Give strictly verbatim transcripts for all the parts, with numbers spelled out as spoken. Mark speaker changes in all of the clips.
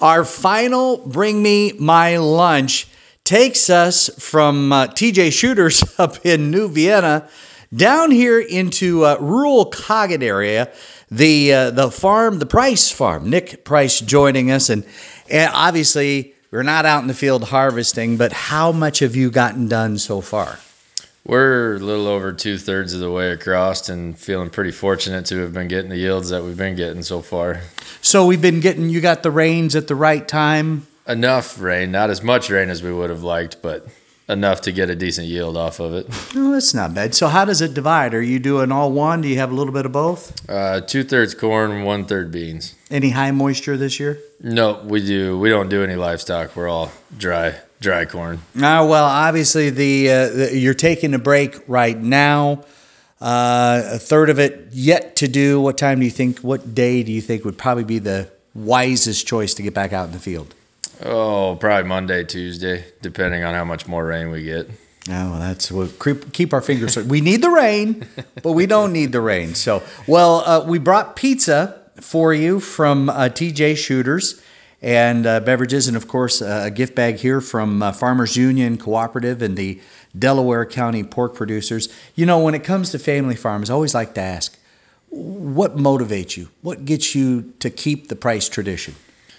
Speaker 1: Our final Bring Me My Lunch takes us from uh, T J Shooters up in New Vienna down here into uh, rural Coggett area. The uh, the farm, the Price Farm. Nick Price joining us, and, and obviously we're not out in the field harvesting, but how much have you gotten done so far?
Speaker 2: We're a little over two-thirds of the way across and feeling pretty fortunate to have been getting the yields that we've been getting so far.
Speaker 1: So we've been getting, you got the rains at the right time?
Speaker 2: Enough rain, not as much rain as we would have liked, but enough to get a decent yield off of it.
Speaker 1: Oh, that's not bad. So how does it divide? Are you doing all one? Do you have a little bit of both?
Speaker 2: Uh, two-thirds corn, one-third beans.
Speaker 1: Any high moisture this year?
Speaker 2: No, we do. We don't do any livestock. We're all dry, dry corn.
Speaker 1: Uh, well, obviously, the, uh, the you're taking a break right now. Uh, a third of it yet to do. What time do you think, what day do you think would probably be the wisest choice to get back out in the field?
Speaker 2: Oh, probably Monday, Tuesday, depending on how much more rain we get.
Speaker 1: Oh, well, that's we'll keep, keep our fingers. We need the rain, but we don't need the rain. So, well, uh, we brought pizza for you from uh, T J Shooters and uh, beverages, and of course, uh, a gift bag here from uh, Farmers Union Cooperative and the Delaware County Pork Producers. You know, when it comes to family farms, I always like to ask, what motivates you? What gets you to keep the Price tradition?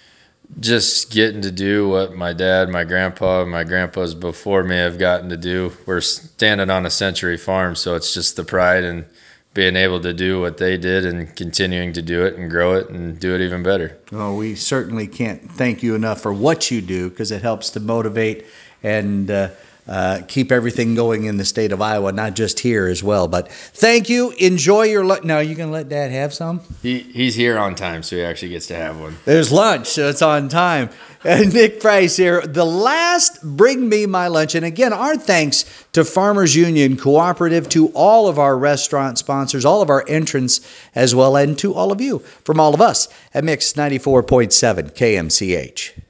Speaker 2: Just getting to do what my dad, my grandpa, and my grandpas before me have gotten to do. We're standing on a century farm, so it's just the pride and being able to do what they did and continuing to do it and grow it and do it even better.
Speaker 1: Well, we certainly can't thank you enough for what you do, because it helps to motivate and uh, uh, keep everything going in the state of Iowa, not just here as well. But thank you. Enjoy your lunch. Now, are you going to let Dad have some?
Speaker 2: He He's here on time, so he actually gets to have one.
Speaker 1: There's lunch, so it's on time. And Nick Price here, the last Bring Me My Lunch. And again, our thanks to Farmers Union Cooperative, to all of our restaurant sponsors, all of our entrants as well, and to all of you from all of us at Mix ninety-four point seven K M C H.